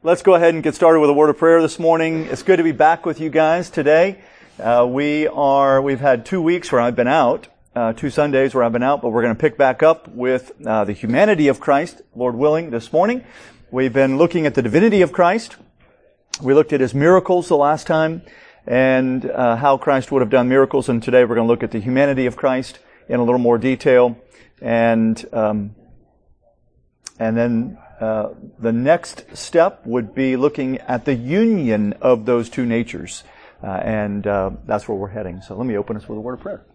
Let's go ahead and get started with a word of prayer this morning. It's good to be back with you guys today. We've had 2 weeks where I've been out, 2 Sundays where I've been out, but we're going to pick back up with the humanity of Christ, Lord willing, this morning. We've been looking at the divinity of Christ. We looked at His miracles the last time and how Christ would have done miracles, and today we're going to look at the humanity of Christ in a little more detail. And then the next step would be looking at the union of those two natures. And that's where we're heading. So let me open us with a word of prayer.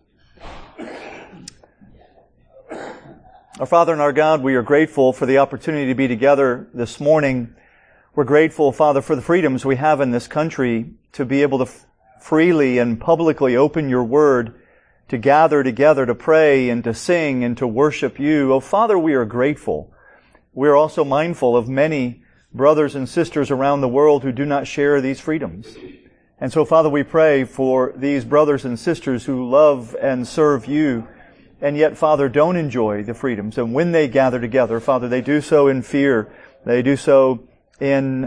Our Father and our God, we are grateful for the opportunity to be together this morning. We're grateful, Father, for the freedoms we have in this country to be able to freely and publicly open your word, to gather together, to pray and to sing and to worship you. Oh, Father, we are grateful. We are also mindful of many brothers and sisters around the world who do not share these freedoms. And so, Father, we pray for these brothers and sisters who love and serve you, and yet, Father, don't enjoy the freedoms. And when they gather together, Father, they do so in fear. They do so in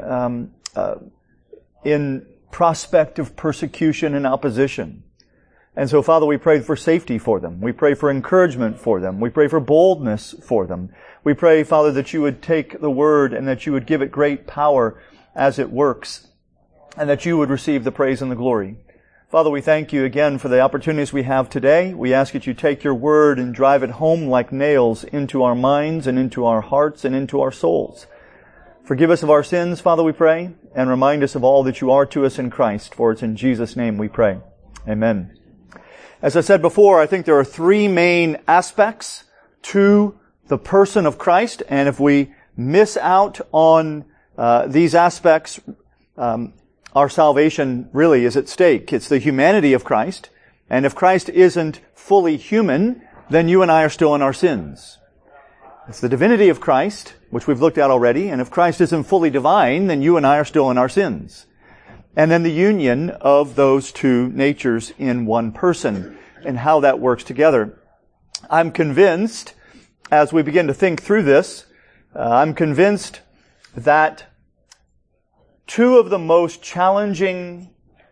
prospect of persecution and opposition. And so, Father, we pray for safety for them. We pray for encouragement for them. We pray for boldness for them. We pray, Father, that you would take the word and that you would give it great power as it works, and that you would receive the praise and the glory. Father, we thank you again for the opportunities we have today. We ask that you take your word and drive it home like nails into our minds and into our hearts and into our souls. Forgive us of our sins, Father, we pray, and remind us of all that you are to us in Christ, for it's in Jesus' name we pray. Amen. As I said before, I think there are 3 main aspects to the person of Christ, and if we miss out on these aspects, our salvation really is at stake. It's the humanity of Christ, and if Christ isn't fully human, then you and I are still in our sins. It's the divinity of Christ, which we've looked at already, and if Christ isn't fully divine, then you and I are still in our sins. And then the union of those two natures in one person and how that works together. I'm convinced, as we begin to think through this, I'm convinced that 2 of the most challenging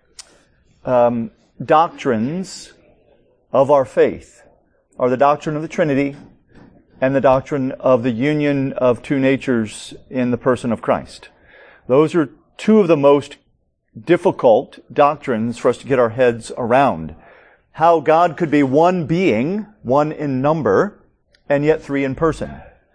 doctrines of our faith are the doctrine of the Trinity and the doctrine of the union of 2 natures in the person of Christ. Those are 2 of the most difficult doctrines for us to get our heads around. How God could be one being, 1 in number, and yet 3 in person.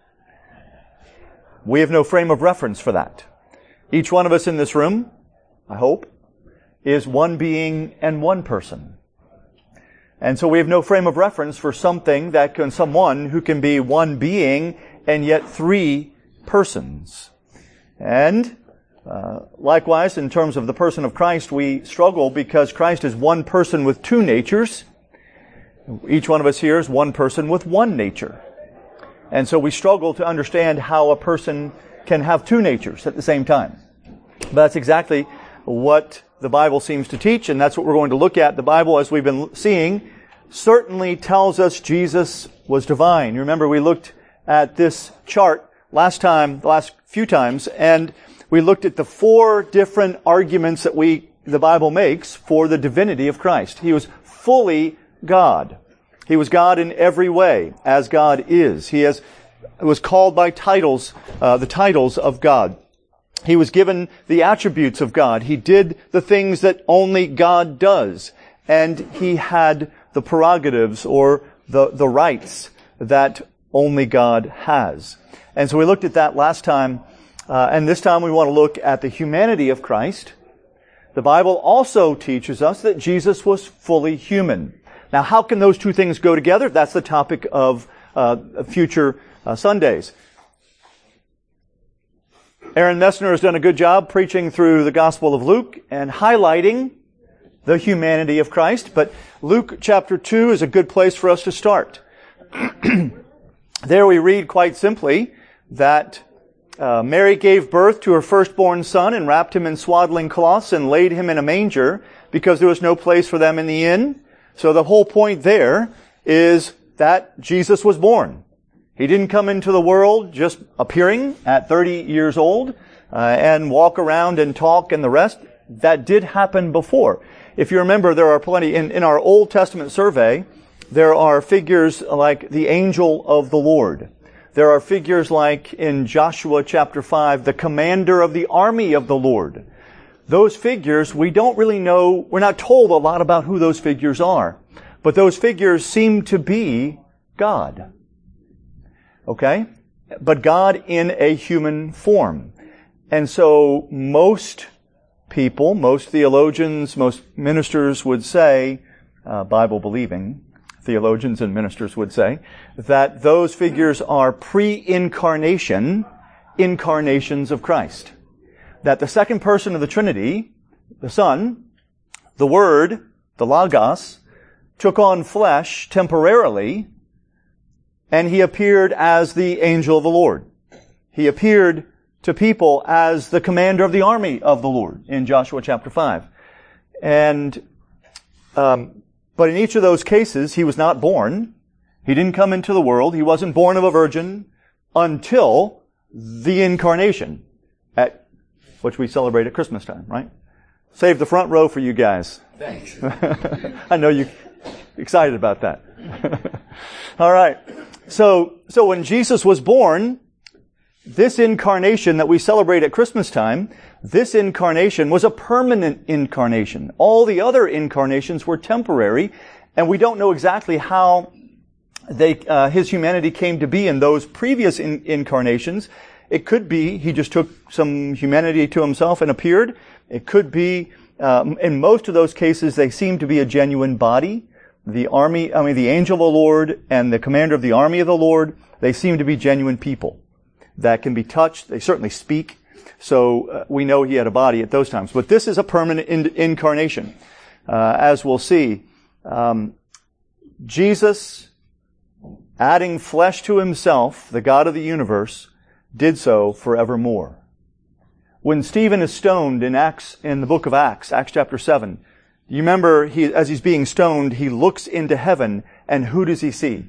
We have no frame of reference for that. Each one of us in this room, I hope, is 1 being and 1 person. And so we have no frame of reference for someone who can be 1 being and yet 3 persons. And likewise, in terms of the person of Christ, we struggle because Christ is 1 person with 2 natures. Each one of us here is 1 person with 1 nature. And so we struggle to understand how a person can have 2 natures at the same time. But that's exactly what the Bible seems to teach, and that's what we're going to look at. The Bible, as we've been seeing, certainly tells us Jesus was divine. You remember we looked at this chart the last few times, and we looked at the 4 different arguments that the Bible makes for the divinity of Christ. He was fully God. He was God in every way, as God is. He was called by titles, the titles of God. He was given the attributes of God. He did the things that only God does. And he had the prerogatives or the rights that only God has. And so we looked at that last time. And this time we want to look at the humanity of Christ. The Bible also teaches us that Jesus was fully human. Now, how can those 2 things go together? That's the topic of future Sundays. Aaron Messner has done a good job preaching through the Gospel of Luke and highlighting the humanity of Christ. But Luke chapter 2 is a good place for us to start. There we read quite simply that Mary gave birth to her firstborn son and wrapped him in swaddling cloths and laid him in a manger because there was no place for them in the inn. So the whole point there is that Jesus was born. He didn't come into the world just appearing at 30 years old. and walk around and talk and the rest. That did happen before. If you remember, there are plenty, in our Old Testament survey, there are figures like the angel of the Lord. There are figures like in Joshua chapter 5, the commander of the army of the Lord. Those figures, we don't really know, we're not told a lot about who those figures are. But those figures seem to be God. Okay? But God in a human form. And so most people, most theologians, most ministers would say, Bible-believing theologians and ministers would say, that those figures are pre-incarnation incarnations of Christ. That the second person of the Trinity, the Son, the Word, the Logos, took on flesh temporarily, and He appeared as the angel of the Lord. He appeared to people as the commander of the army of the Lord in Joshua chapter 5. And, but in each of those cases, He was not born. He didn't come into the world. He wasn't born of a virgin until the incarnation, at which we celebrate at Christmas time, right? Save the front row for you guys. Thanks. I know you're excited about that. All right. So when Jesus was born, this incarnation that we celebrate at Christmas time, this incarnation was a permanent incarnation. All the other incarnations were temporary, and we don't know exactly how His humanity came to be in those previous incarnations. It could be He just took some humanity to Himself and appeared. It could be, in most of those cases, they seem to be a genuine body. The angel of the Lord and the commander of the army of the Lord, they seem to be genuine people that can be touched. They certainly speak. So we know He had a body at those times. But this is a permanent incarnation. As we'll see, Jesus, adding flesh to Himself, the God of the universe, did so forevermore. When Stephen is stoned in the book of Acts chapter 7, you remember as he's being stoned, he looks into heaven, and who does he see?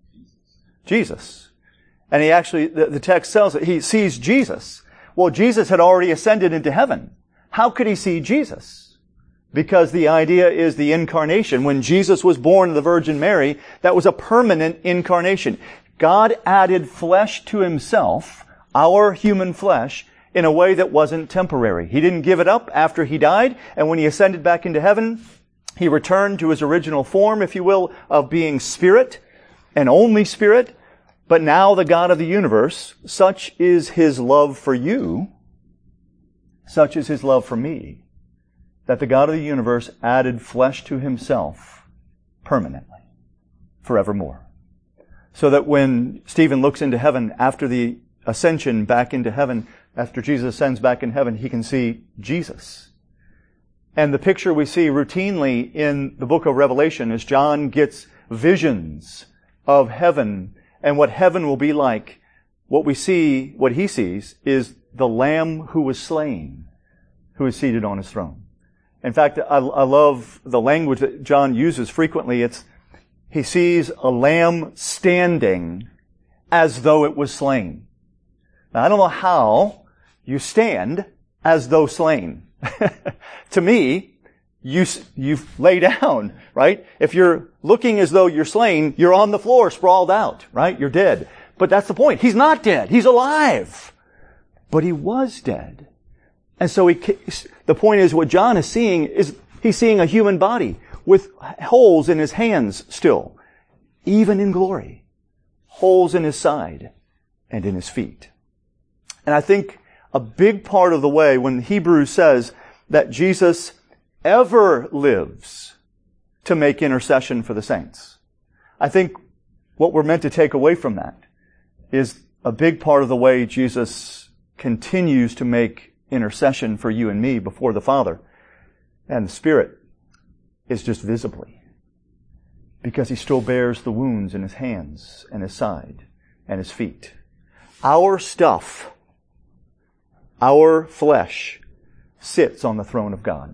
Jesus. And he actually, the text tells it, he sees Jesus. Well, Jesus had already ascended into heaven. How could he see Jesus? Because the idea is the incarnation. When Jesus was born of the Virgin Mary, that was a permanent incarnation. God added flesh to Himself, our human flesh, in a way that wasn't temporary. He didn't give it up after He died, and when He ascended back into heaven, He returned to His original form, if you will, of being Spirit, and only Spirit. But now the God of the universe, such is His love for you, such is His love for me, that the God of the universe added flesh to Himself permanently, forevermore. So that when Stephen looks into heaven after the ascension back into heaven, after Jesus ascends back in heaven, he can see Jesus. And the picture we see routinely in the book of Revelation is John gets visions of heaven and what heaven will be like. What he sees is the Lamb who was slain, who is seated on His throne. In fact, I love the language that John uses frequently. He sees a lamb standing as though it was slain. Now, I don't know how you stand as though slain. To me, you lay down, right? If you're looking as though you're slain, you're on the floor sprawled out, right? You're dead. But that's the point. He's not dead. He's alive. But He was dead. And so the point is what John is seeing is he's seeing a human body with holes in His hands still, even in glory. Holes in His side and in His feet. And I think a big part of the way when Hebrews says that Jesus ever lives to make intercession for the saints, I think what we're meant to take away from that is a big part of the way Jesus continues to make intercession for you and me before the Father and the Spirit is just visibly. Because He still bears the wounds in His hands and His side and His feet. Our stuff, our flesh, sits on the throne of God.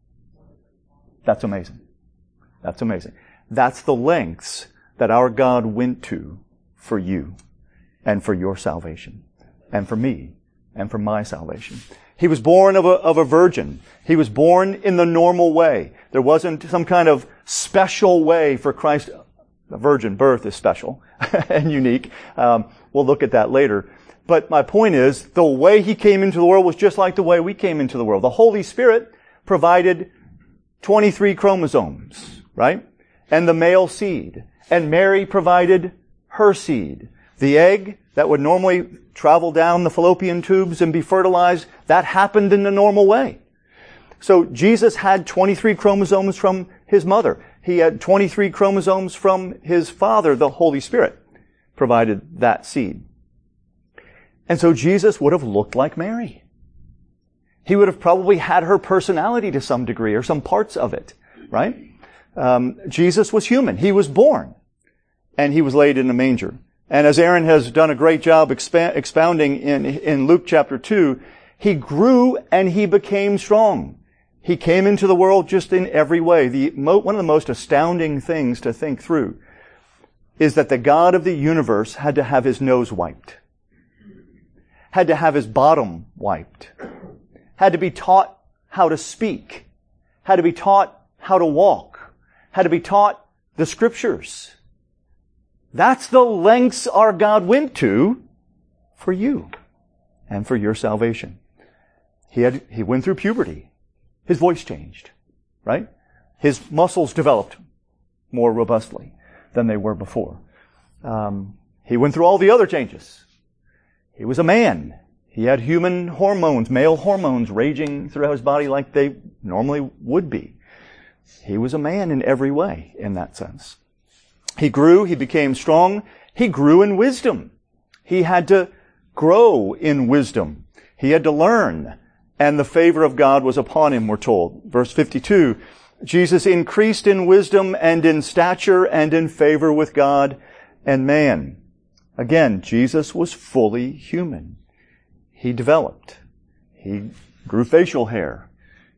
That's amazing. That's amazing. That's the lengths that our God went to for you and for your salvation and for me and for my salvation. He was born of a virgin. He was born in the normal way. There wasn't some kind of special way for Christ. The virgin birth is special and unique. We'll look at that later. But my point is, the way He came into the world was just like the way we came into the world. The Holy Spirit provided 23 chromosomes, right? And the male seed. And Mary provided her seed. The egg that would normally travel down the fallopian tubes and be fertilized, that happened in the normal way. So Jesus had 23 chromosomes from His mother. He had 23 chromosomes from His Father. The Holy Spirit provided that seed. And so Jesus would have looked like Mary. He would have probably had her personality to some degree, or some parts of it, right? Jesus was human. He was born, and He was laid in a manger. And as Aaron has done a great job expounding in Luke chapter 2, He grew and He became strong. He came into the world just in every way. One of the most astounding things to think through is that the God of the universe had to have His nose wiped, had to have His bottom wiped, had to be taught how to speak, had to be taught how to walk, had to be taught the Scriptures. That's the lengths our God went to for you and for your salvation. He went through puberty. His voice changed, right? His muscles developed more robustly than they were before. He went through all the other changes. He was a man. He had human hormones, male hormones raging throughout his body like they normally would be. He was a man in every way in that sense. He grew, He became strong, He grew in wisdom. He had to grow in wisdom. He had to learn, and the favor of God was upon Him, we're told. Verse 52, Jesus increased in wisdom and in stature and in favor with God and man. Again, Jesus was fully human. He developed. He grew facial hair.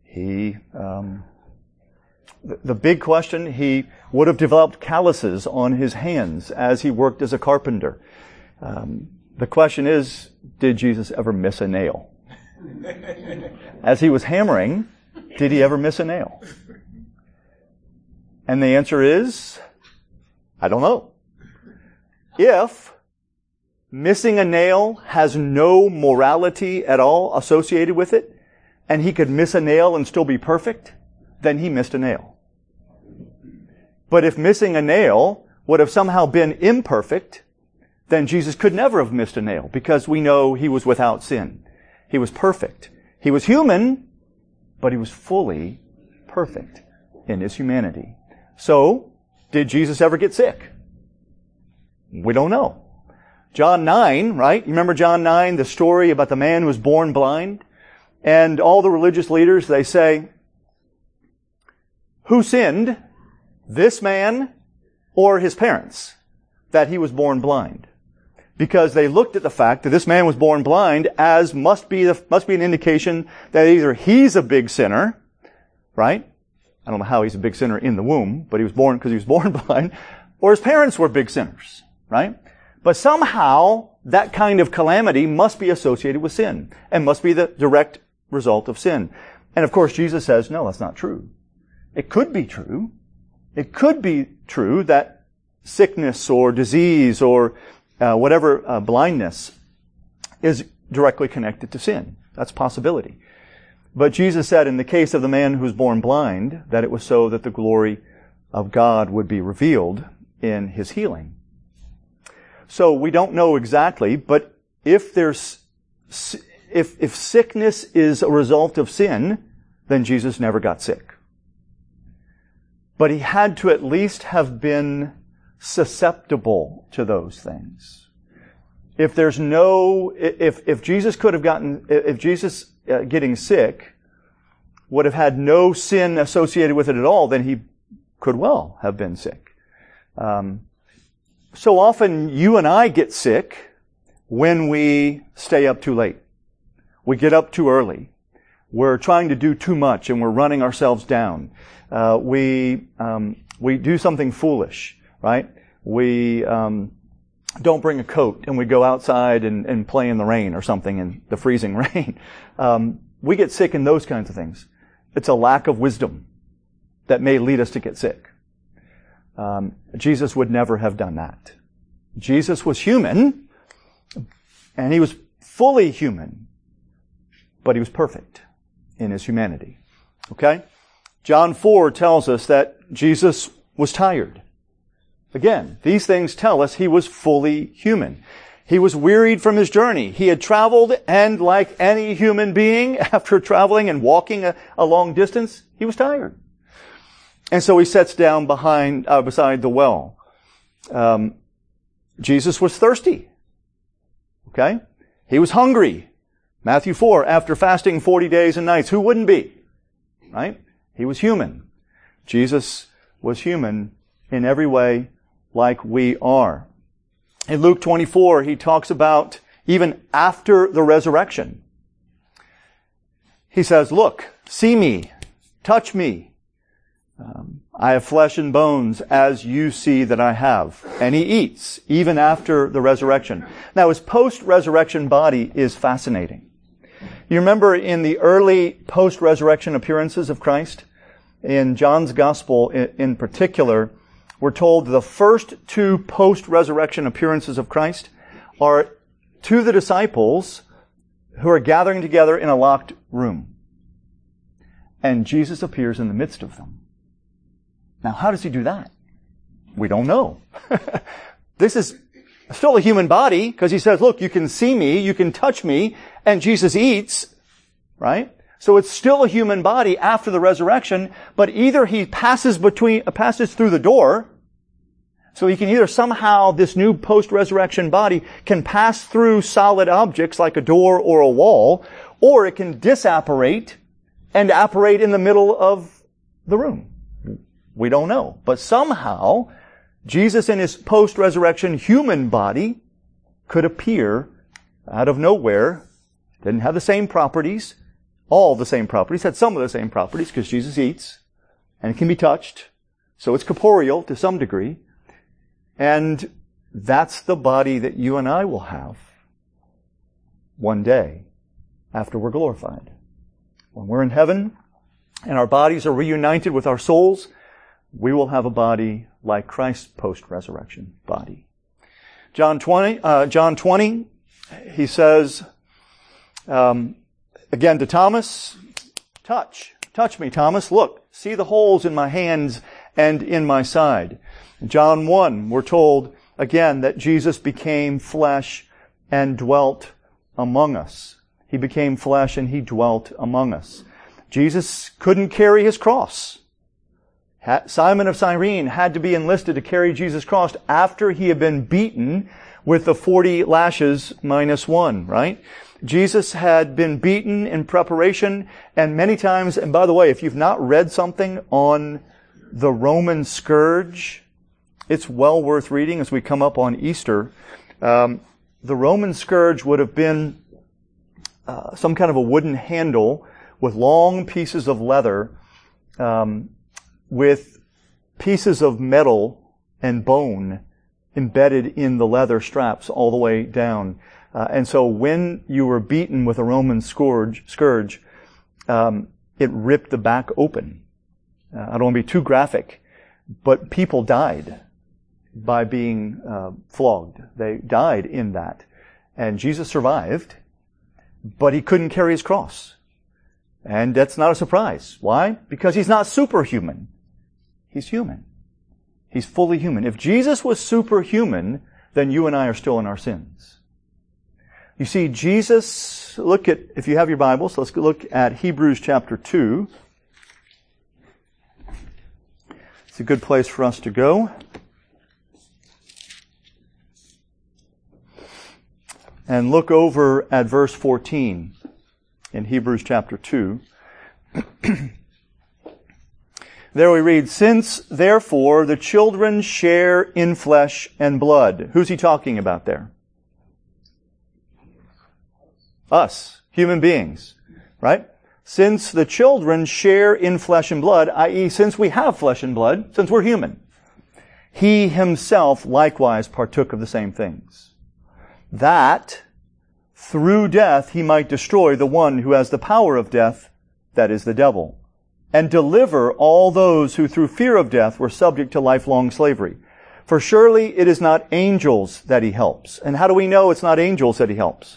The big question, He would have developed calluses on His hands as He worked as a carpenter. The question is, did Jesus ever miss a nail? As He was hammering, did He ever miss a nail? And the answer is, I don't know. If missing a nail has no morality at all associated with it, and He could miss a nail and still be perfect, then He missed a nail. But if missing a nail would have somehow been imperfect, then Jesus could never have missed a nail, because we know He was without sin. He was perfect. He was human, but He was fully perfect in His humanity. So, did Jesus ever get sick? We don't know. John 9, right? You remember John 9, the story about the man who was born blind? And all the religious leaders, they say, who sinned, this man or his parents, that he was born blind? Because they looked at the fact that this man was born blind as must be an indication that either he's a big sinner, right? I don't know how he's a big sinner in the womb, but he was born because he was born blind, or his parents were big sinners, right? But somehow that kind of calamity must be associated with sin and must be the direct result of sin. And of course Jesus says, no, that's not true. It could be true. It could be true that sickness or disease or whatever blindness is directly connected to sin. That's a possibility. But Jesus said in the case of the man who was born blind, that it was so that the glory of God would be revealed in his healing. So we don't know exactly, but if sickness is a result of sin, then Jesus never got sick. But He had to at least have been susceptible to those things. If Jesus getting sick would have had no sin associated with it at all, then He could well have been sick. So often you and I get sick when we stay up too late. We get up too early. We're trying to do too much and we're running ourselves down. We do something foolish, right? We don't bring a coat and we go outside and play in the rain or something, in the freezing rain. We get sick in those kinds of things. It's a lack of wisdom that may lead us to get sick. Jesus would never have done that. Jesus was human, and he was fully human, but he was perfect in his humanity. Okay? John 4 tells us that Jesus was tired. Again, these things tell us he was fully human. He was wearied from his journey. He had traveled, and like any human being, after traveling and walking a long distance, he was tired. And so he sits down beside the well. Jesus was thirsty. Okay? He was hungry. Matthew 4, after fasting 40 days and nights, who wouldn't be? Right? He was human. Jesus was human in every way like we are. In Luke 24, he talks about even after the resurrection. He says, look, see me, touch me. I have flesh and bones as you see that I have. And he eats even after the resurrection. Now his post-resurrection body is fascinating. You remember in the early post-resurrection appearances of Christ, in John's Gospel in particular, we're told the first two post-resurrection appearances of Christ are to the disciples who are gathering together in a locked room. And Jesus appears in the midst of them. Now, how does he do that? We don't know. This is still a human body, because he says, look, you can see me, you can touch me, and Jesus eats, right? So it's still a human body after the resurrection, but either he passes through the door, so he can either somehow, this new post-resurrection body can pass through solid objects like a door or a wall, or it can disapparate and apparate in the middle of the room. We don't know. But somehow, Jesus in his post-resurrection human body could appear out of nowhere. Didn't have the same properties, all the same properties, had some of the same properties because Jesus eats and it can be touched. So it's corporeal to some degree. And that's the body that you and I will have one day after we're glorified. When we're in heaven and our bodies are reunited with our souls, we will have a body like Christ's post-resurrection body. John 20, he says, again to Thomas, touch me, Thomas. Look, see the holes in my hands and in my side. In John 1, we're told again that Jesus became flesh and dwelt among us. He became flesh and he dwelt among us. Jesus couldn't carry his cross. Simon of Cyrene had to be enlisted to carry Jesus' cross after he had been beaten with the 40 lashes minus 1, right? Jesus had been beaten in preparation, and many times, and by the way, if you've not read something on the Roman scourge, it's well worth reading as we come up on Easter. The Roman scourge would have been some kind of a wooden handle with long pieces of leather, with pieces of metal and bone embedded in the leather straps all the way down. And so when you were beaten with a Roman scourge, it ripped the back open. I don't want to be too graphic, but people died by being flogged. They died in that. And Jesus survived, but he couldn't carry his cross. And that's not a surprise. Why? Because he's not superhuman. He's human. He's fully human. If Jesus was superhuman, then you and I are still in our sins. You see, Jesus, if you have your Bibles, let's look at Hebrews chapter 2. It's a good place for us to go. And look over at verse 14 in Hebrews chapter 2. There we read, since therefore the children share in flesh and blood. Who's he talking about there? Us, human beings, right? Since the children share in flesh and blood, i.e., since we have flesh and blood, since we're human, He himself likewise partook of the same things, that through death he might destroy the one who has the power of death, that is the devil, and deliver all those who through fear of death were subject to lifelong slavery. For surely it is not angels that he helps. And how do we know it's not angels that he helps?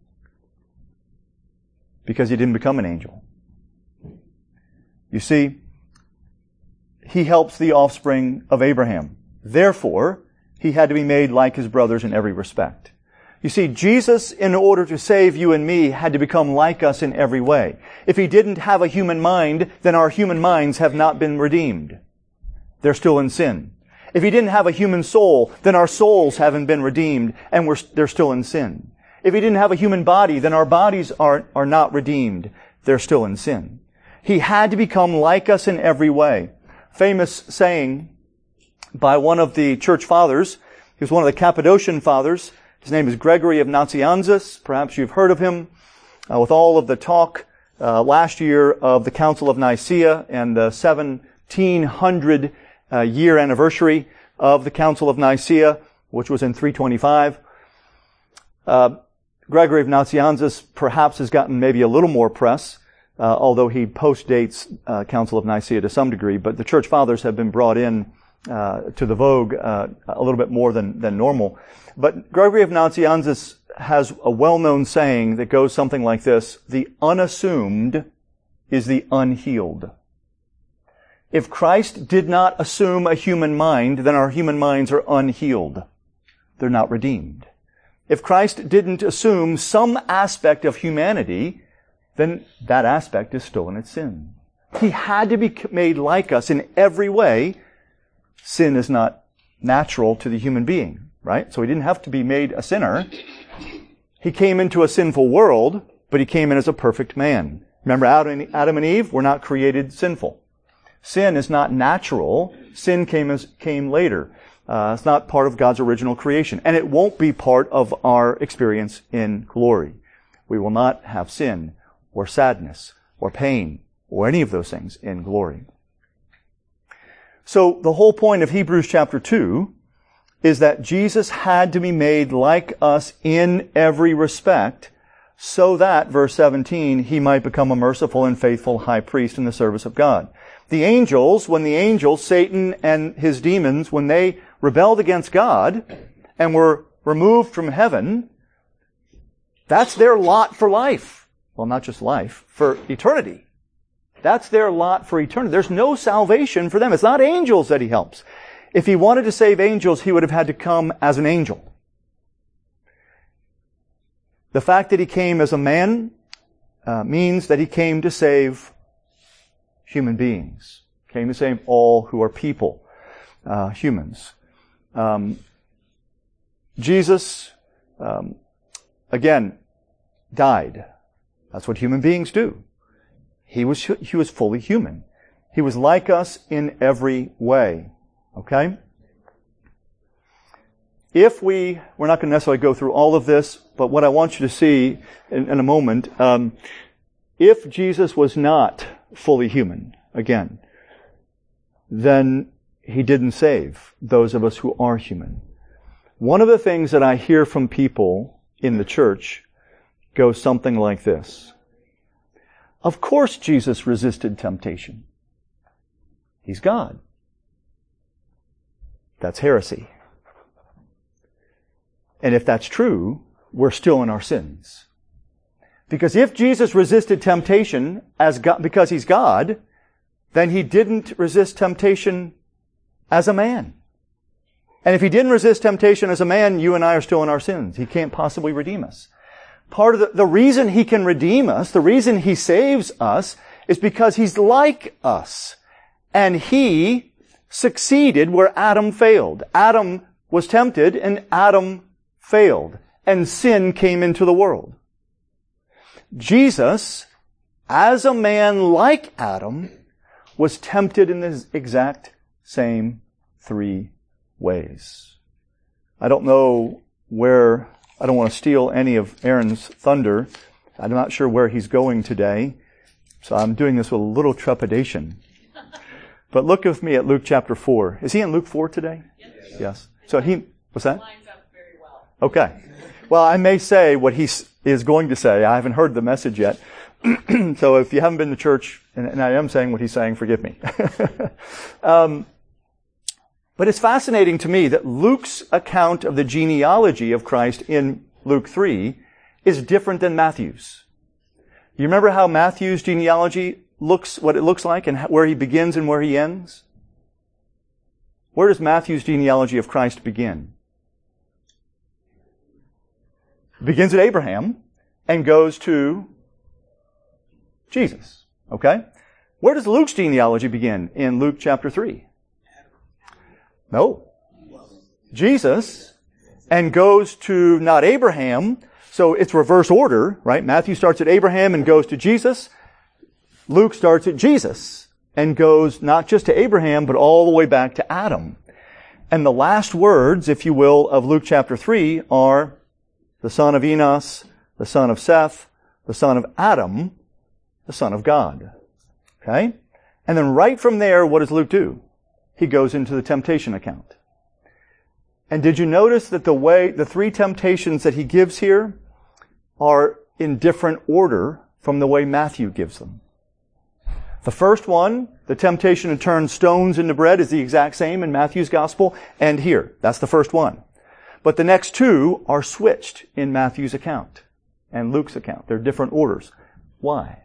Because he didn't become an angel. You see, he helps the offspring of Abraham. Therefore, he had to be made like his brothers in every respect. You see, Jesus, in order to save you and me, had to become like us in every way. If he didn't have a human mind, then our human minds have not been redeemed. They're still in sin. If he didn't have a human soul, then our souls haven't been redeemed and they're still in sin. If he didn't have a human body, then our bodies are not redeemed. They're still in sin. He had to become like us in every way. Famous saying by one of the church fathers. He was one of the Cappadocian fathers. His name is Gregory of Nazianzus. Perhaps you've heard of him. With all of the talk last year of the Council of Nicaea and the 1700 year anniversary of the Council of Nicaea, which was in 325. Gregory of Nazianzus perhaps has gotten maybe a little more press, although he post-dates Council of Nicaea to some degree, but the church fathers have been brought in to the vogue a little bit more than normal. But Gregory of Nazianzus has a well-known saying that goes something like this: the unassumed is the unhealed. If Christ did not assume a human mind, then our human minds are unhealed. They're not redeemed. If Christ didn't assume some aspect of humanity, then that aspect is still in its sin. He had to be made like us in every way. Sin is not natural to the human being, right? So he didn't have to be made a sinner. He came into a sinful world, but he came in as a perfect man. Remember, Adam and Eve were not created sinful. Sin is not natural. Sin came later. It's not part of God's original creation. And it won't be part of our experience in glory. We will not have sin or sadness or pain or any of those things in glory. So the whole point of Hebrews chapter 2 is that Jesus had to be made like us in every respect so that, verse 17, he might become a merciful and faithful high priest in the service of God. The angels, Satan and his demons, when they rebelled against God and were removed from heaven, that's their lot for life. Well, not just life, for eternity. That's their lot for eternity. There's no salvation for them. It's not angels that he helps. If he wanted to save angels, he would have had to come as an angel. The fact that he came as a man means that he came to save human beings. Came to save all who are people, humans. Jesus, again, died. That's what human beings do. He was fully human. He was like us in every way. Okay? We're not going to necessarily go through all of this, but what I want you to see in a moment, if Jesus was not fully human, again, then he didn't save those of us who are human. One of the things that I hear from people in the church goes something like this. Of course Jesus resisted temptation. He's God. That's heresy. And if that's true, we're still in our sins. Because if Jesus resisted temptation as God, because he's God, then he didn't resist temptation as a man. And if he didn't resist temptation as a man, you and I are still in our sins. He can't possibly redeem us. Part of the reason he can redeem us, the reason he saves us, is because he's like us. And he succeeded where Adam failed. Adam was tempted and Adam failed. And sin came into the world. Jesus, as a man like Adam, was tempted in the exact same 3 ways. I don't know where, I don't want to steal any of Aaron's thunder. I'm not sure where he's going today, so I'm doing this with a little trepidation. But look with me at Luke chapter 4. Is he in Luke 4 today? Yes. So what's that? Lines up very well. Okay. Well, I may say what he is going to say. I haven't heard the message yet. So if you haven't been to church, and I am saying what he's saying, forgive me. But it's fascinating to me that Luke's account of the genealogy of Christ in Luke 3 is different than Matthew's. You remember how Matthew's genealogy looks, what it looks like, and where he begins and where he ends? Where does Matthew's genealogy of Christ begin? It begins at Abraham and goes to Jesus. Okay? Where does Luke's genealogy begin in Luke chapter 3? No. Jesus, and goes to not Abraham, so it's reverse order, right? Matthew starts at Abraham and goes to Jesus. Luke starts at Jesus and goes not just to Abraham, but all the way back to Adam. And the last words, if you will, of Luke chapter 3 are the son of Enos, the son of Seth, the son of Adam, the son of God. Okay? And then right from there, what does Luke do? He goes into the temptation account. And did you notice that the three temptations that he gives here are in different order from the way Matthew gives them? The first one, the temptation to turn stones into bread, is the exact same in Matthew's gospel and here. That's the first one. But the next two are switched in Matthew's account and Luke's account. They're different orders. Why?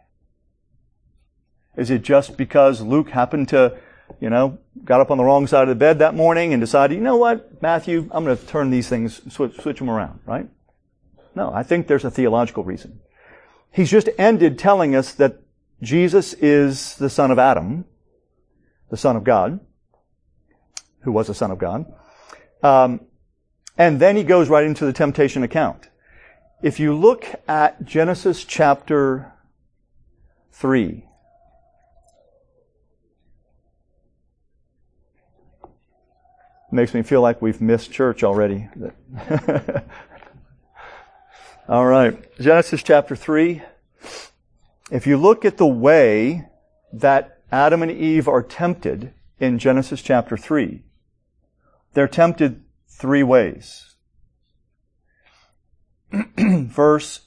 Is it just because Luke happened to, got up on the wrong side of the bed that morning and decided, you know what, Matthew, I'm going to turn these things, switch them around, right? No, I think there's a theological reason. He's just ended telling us that Jesus is the son of Adam, the son of God, who was the son of God. And then he goes right into the temptation account. If you look at Genesis chapter 3, makes me feel like we've missed church already. All right. Genesis chapter 3. If you look at the way that Adam and Eve are tempted in Genesis chapter 3, they're tempted three ways. Verse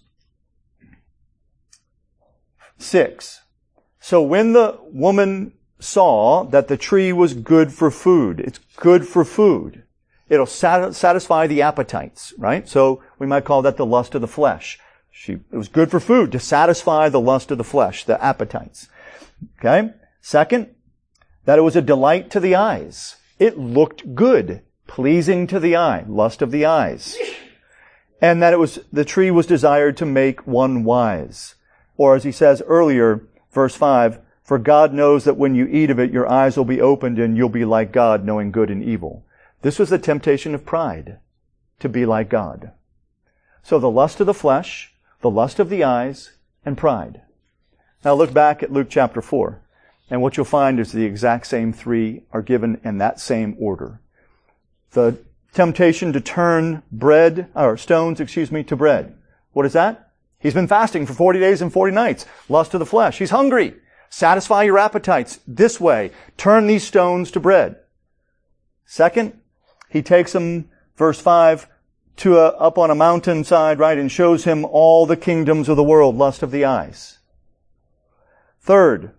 6. So when the woman saw that the tree was good for food. It's good for food. It'll satisfy the appetites, right? So we might call that the lust of the flesh. It was good for food to satisfy the lust of the flesh, the appetites. Okay? Second, that it was a delight to the eyes. It looked good, pleasing to the eye, lust of the eyes. And that the tree was desired to make one wise. Or as he says earlier, verse 5, for God knows that when you eat of it, your eyes will be opened and you'll be like God, knowing good and evil. This was the temptation of pride, to be like God. So the lust of the flesh, the lust of the eyes, and pride. Now look back at Luke chapter 4, and what you'll find is the exact same three are given in that same order. The temptation to turn stones to bread. What is that? He's been fasting for 40 days and 40 nights. Lust of the flesh. He's hungry. Satisfy your appetites this way. Turn these stones to bread. Second, he takes him, verse 5, up on a mountainside, right, and shows him all the kingdoms of the world, lust of the eyes. Third,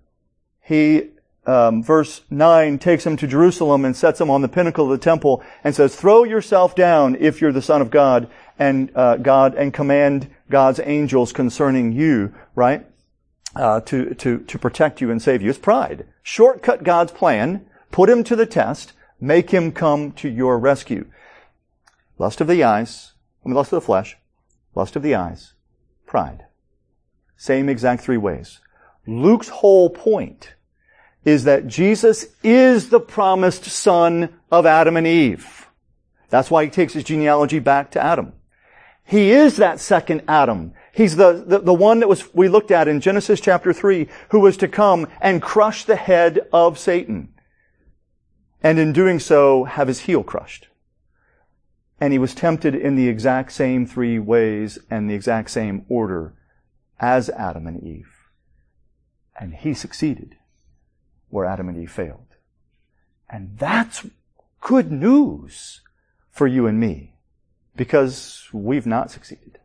verse 9, takes him to Jerusalem and sets him on the pinnacle of the temple and says, throw yourself down if you're the Son of God, and command God's angels concerning you, right? To protect you and save you. It's pride. Shortcut God's plan, put him to the test, make him come to your rescue. Lust of the flesh, lust of the eyes, pride. Same exact three ways. Luke's whole point is that Jesus is the promised son of Adam and Eve. That's why he takes his genealogy back to Adam. He is that second Adam. He's the one that we looked at in Genesis chapter 3, who was to come and crush the head of Satan. And in doing so, have his heel crushed. And he was tempted in the exact same three ways and the exact same order as Adam and Eve. And he succeeded where Adam and Eve failed. And that's good news for you and me, because we've not succeeded.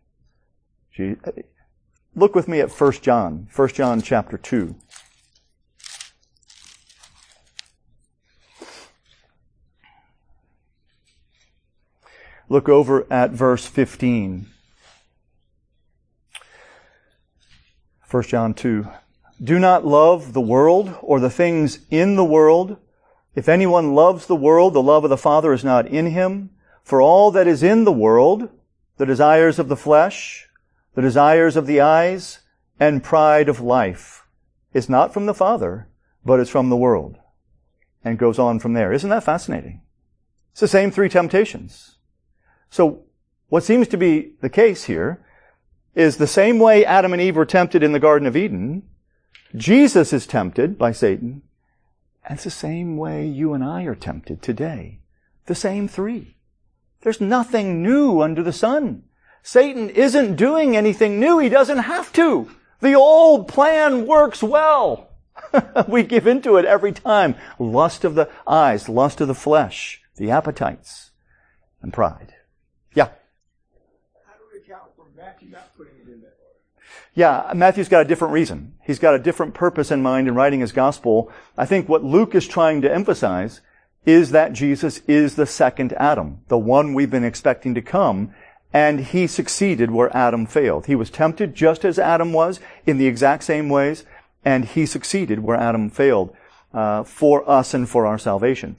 Look with me at 1 John chapter 2. Look over at verse 15. 1 John 2. Do not love the world or the things in the world. If anyone loves the world, the love of the Father is not in him. For all that is in the world, the desires of the flesh, the desires of the eyes, and pride of life, is not from the Father, but is from the world. And goes on from there. Isn't that fascinating? It's the same three temptations. So what seems to be the case here is the same way Adam and Eve were tempted in the Garden of Eden, Jesus is tempted by Satan, and it's the same way you and I are tempted today. The same three. There's nothing new under the sun. Satan isn't doing anything new. He doesn't have to. The old plan works well. We give into it every time. Lust of the eyes, lust of the flesh, the appetites, and pride. Yeah. How do we account for Matthew not putting it in that order? Yeah, Matthew's got a different reason. He's got a different purpose in mind in writing his gospel. I think what Luke is trying to emphasize is that Jesus is the second Adam, the one we've been expecting to come, and he succeeded where Adam failed. He was tempted just as Adam was in the exact same ways, and he succeeded where Adam failed for us and for our salvation.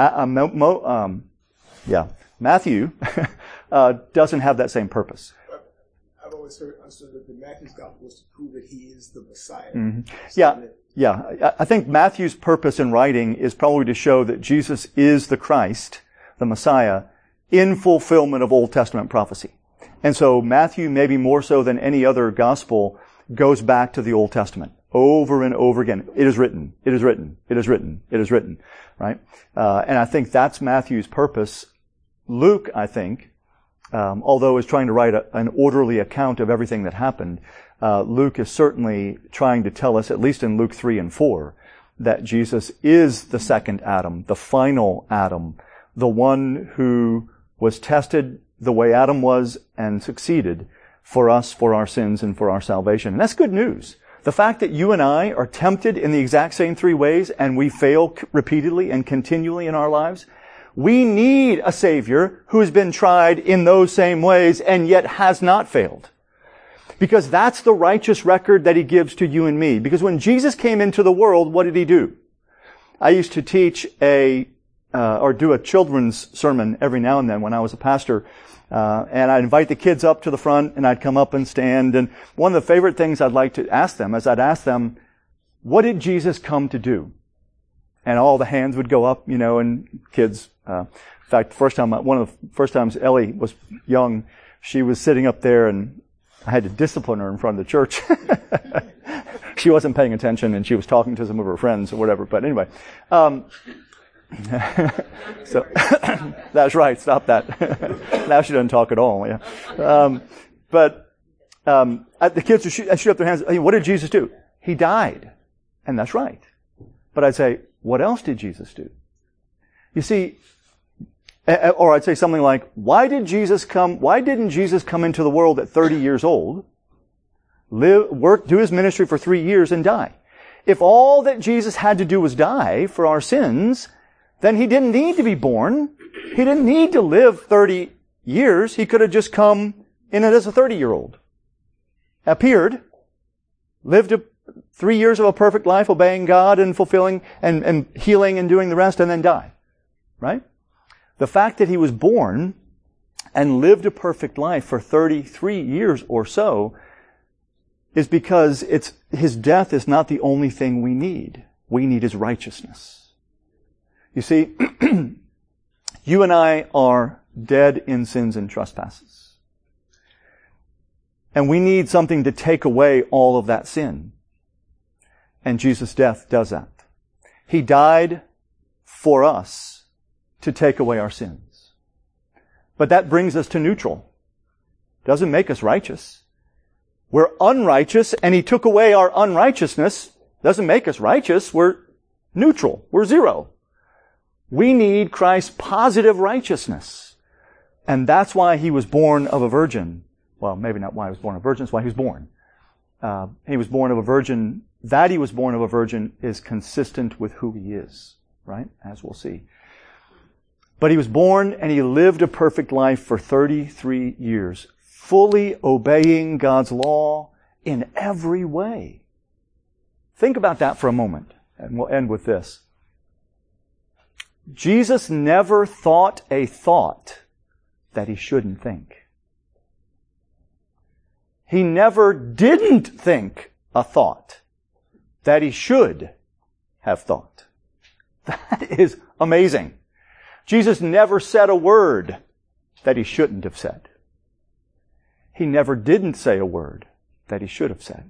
Matthew doesn't have that same purpose. I've always understood that the Matthew's gospel was to prove that he is the Messiah. Mm-hmm. Yeah. I think Matthew's purpose in writing is probably to show that Jesus is the Christ, the Messiah, in fulfillment of Old Testament prophecy. And so Matthew, maybe more so than any other gospel, goes back to the Old Testament over and over again. It is written. It is written. It is written. It is written. Right? And I think that's Matthew's purpose. Luke, I think, although is trying to write an orderly account of everything that happened, Luke is certainly trying to tell us, at least in Luke 3 and 4, that Jesus is the second Adam, the final Adam, the one who was tested the way Adam was and succeeded for us, for our sins, and for our salvation. And that's good news. The fact that you and I are tempted in the exact same three ways and we fail repeatedly and continually in our lives, we need a Savior who has been tried in those same ways and yet has not failed. Because that's the righteous record that He gives to you and me. Because when Jesus came into the world, what did He do? I used to teach or do a children's sermon every now and then when I was a pastor. And I'd invite the kids up to the front and I'd come up and stand. And one of the favorite things I'd like to ask them is I'd ask them, what did Jesus come to do? And all the hands would go up, and kids, in fact, one of the first times Ellie was young, she was sitting up there and I had to discipline her in front of the church. She wasn't paying attention and she was talking to some of her friends or whatever. But anyway, so that's right. Stop that. Now she doesn't talk at all. Yeah. The kids would shoot up their hands. What did Jesus do? He died. And that's right. But I'd say, what else did Jesus do? You see, or I'd say something like, why didn't Jesus come into the world at 30 years old, do His ministry for 3 years and die? If all that Jesus had to do was die for our sins, then He didn't need to be born. He didn't need to live 30 years. He could have just come in it as a 30-year-old. Appeared, lived 3 years of a perfect life, obeying God and fulfilling and healing and doing the rest, and then die. Right? The fact that He was born and lived a perfect life for 33 years or so is because His death is not the only thing we need. We need His righteousness. You see, you and I are dead in sins and trespasses. And we need something to take away all of that sin. And Jesus' death does that. He died for us to take away our sins. But that brings us to neutral. Doesn't make us righteous. We're unrighteous, and He took away our unrighteousness. Doesn't make us righteous. We're neutral. We're zero. We need Christ's positive righteousness. And that's why he was born of a virgin. Well, maybe not why he was born of a virgin, that's why he was born. He was born of a virgin. That he was born of a virgin is consistent with who he is, right? As we'll see. But he was born and he lived a perfect life for 33 years, fully obeying God's law in every way. Think about that for a moment, and we'll end with this. Jesus never thought a thought that he shouldn't think. He never didn't think a thought that he should have thought. That is amazing. Jesus never said a word that he shouldn't have said. He never didn't say a word that he should have said.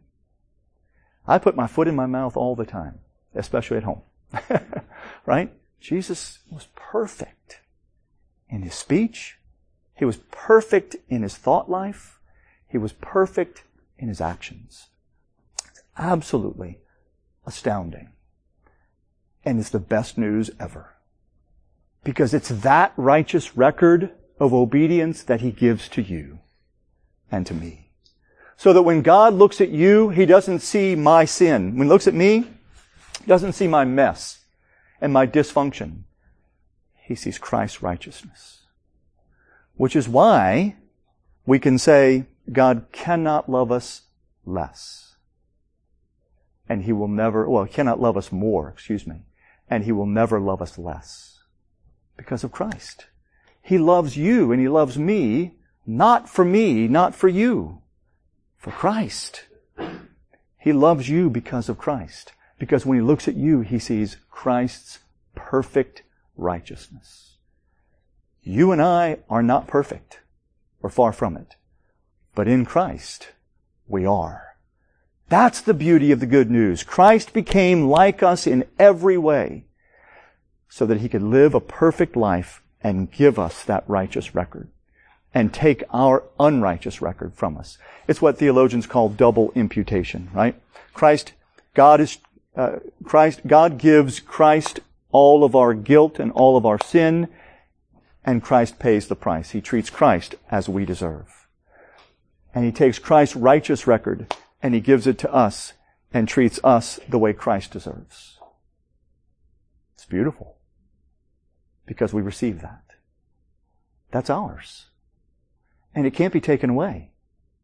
I put my foot in my mouth all the time, especially at home. Right? Jesus was perfect in his speech. He was perfect in his thought life. He was perfect in his actions. It's absolutely astounding. And it's the best news ever. Because it's that righteous record of obedience that he gives to you and to me. So that when God looks at you, he doesn't see my sin. When he looks at me, he doesn't see my mess and my dysfunction. He sees Christ's righteousness. Which is why we can say God cannot love us less. And he will never, he cannot love us more, and he will never love us less. Because of Christ. He loves you and he loves me, not for you, for Christ. He loves you because of Christ. Because when he looks at you, he sees Christ's perfect righteousness. You and I are not perfect. We're far from it. But in Christ, we are. That's the beauty of the good news. Christ became like us in every way so that he could live a perfect life and give us that righteous record and take our unrighteous record from us. It's what theologians call double imputation, right? God gives Christ all of our guilt and all of our sin, and Christ pays the price. He treats Christ as we deserve. And he takes Christ's righteous record and he gives it to us and treats us the way Christ deserves. It's beautiful. Because we receive that. That's ours. And it can't be taken away.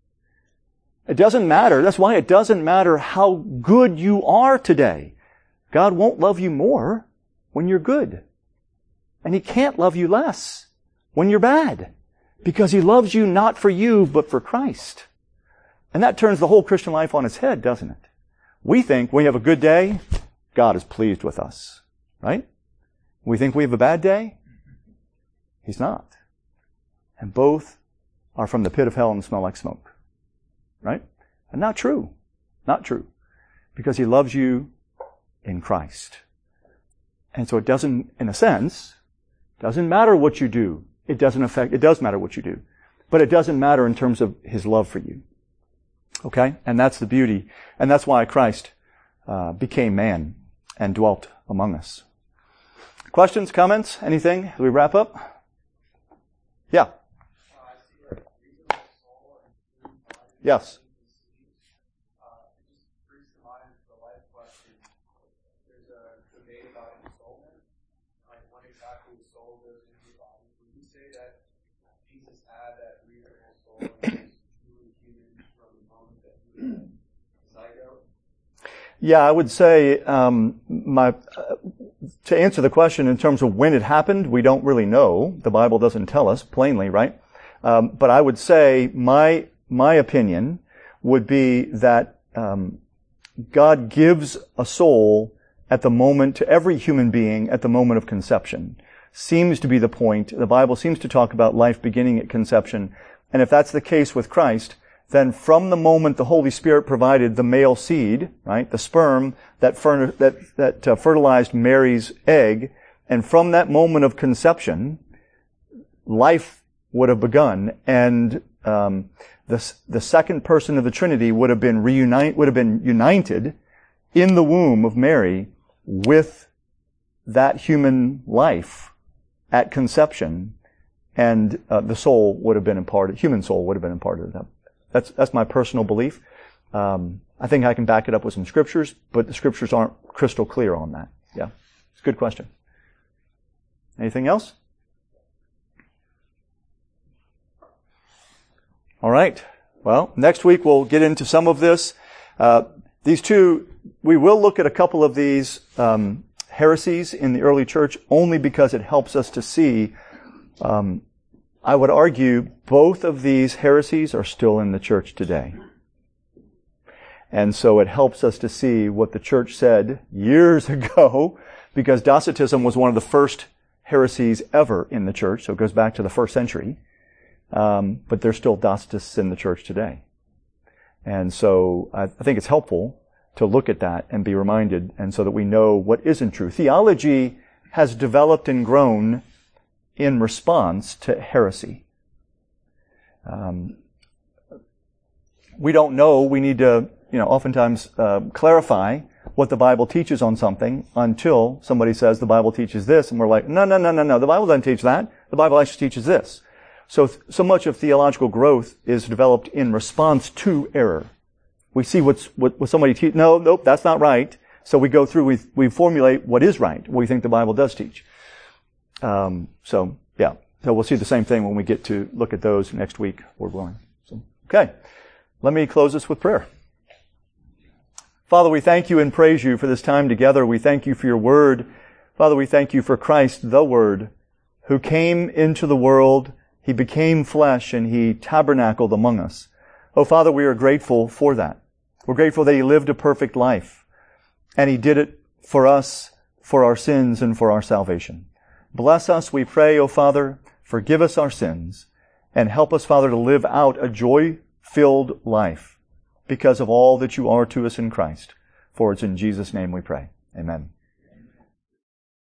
It doesn't matter. That's why it doesn't matter how good you are today. God won't love you more when you're good. And he can't love you less when you're bad. Because he loves you not for you, but for Christ. And that turns the whole Christian life on its head, doesn't it? We think when we have a good day, God is pleased with us. Right? We think we have a bad day? He's not. And both are from the pit of hell and smell like smoke. Right? And not true. Not true. Because he loves you in Christ. And so it doesn't, in a sense, doesn't matter what you do. It does matter what you do. But it doesn't matter in terms of his love for you. Okay? And that's the beauty. And that's why Christ became man and dwelt among us. Questions, comments, anything as we wrap up? Yeah. Yes. There's a debate about ensoulment, like when exactly the soul goes into the body. Would you say that Jesus had that reasonable soul and was truly human from the moment that he was zygote? Yeah, I would say to answer the question in terms of when it happened, we don't really know. The Bible doesn't tell us plainly, right? But I would say my opinion would be that God gives a soul at the moment to every human being at the moment of conception. Seems to be the point. The Bible seems to talk about life beginning at conception. And if that's the case with Christ, then from the moment the Holy Spirit provided the male seed, right, the sperm that fertilized Mary's egg, and from that moment of conception, life would have begun, and the second person of the Trinity would have been united in the womb of Mary with that human life at conception, and the soul would have been imparted, human soul would have been imparted. That's my personal belief. I think I can back it up with some scriptures, but the scriptures aren't crystal clear on that. Yeah. It's a good question. Anything else? All right. Well, next week we'll get into some of this. These two, we will look at a couple of these heresies in the early church only because it helps us to see. I would argue both of these heresies are still in the church today. And so it helps us to see what the church said years ago, because Docetism was one of the first heresies ever in the church, so it goes back to the 1st century. But there's still Docetists in the church today. And so I think it's helpful to look at that and be reminded, and so that we know what isn't true. Theology has developed and grown in response to heresy. We don't know. We need to, oftentimes clarify what the Bible teaches on something until somebody says the Bible teaches this, and we're like, no, the Bible doesn't teach that. The Bible actually teaches this. So much of theological growth is developed in response to error. We see what somebody teaches. Nope, that's not right. So we go through, we formulate what is right, what we think the Bible does teach. So we'll see the same thing when we get to look at those next week, Lord willing. So, okay. Let me close this with prayer. Father, we thank you and praise you for this time together. We thank you for your word. Father, we thank you for Christ, the Word, who came into the world. He became flesh and he tabernacled among us. Oh, Father, we are grateful for that. We're grateful that he lived a perfect life, and he did it for us, for our sins, and for our salvation. Bless us, we pray, O Father. Forgive us our sins, and help us, Father, to live out a joy-filled life because of all that you are to us in Christ. For it's in Jesus' name we pray. Amen.